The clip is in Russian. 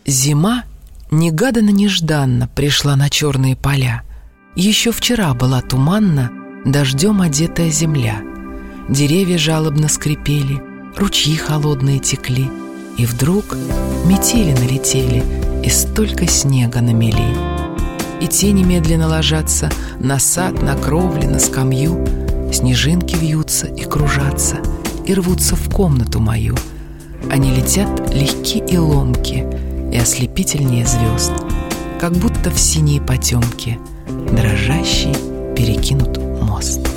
Зима негаданно-нежданно пришла на черные поля. Еще вчера была туманна, дождем одетая земля. Деревья жалобно скрипели, ручьи холодные текли. И вдруг метели налетели, и столько снега намели. И тени медленно ложатся на сад, на кровли, на скамью. Снежинки вьются и кружатся, и рвутся в комнату мою. Они летят легки и ломки, и ослепительнее звезд, как будто в синие потемки дрожащий перекинут мост.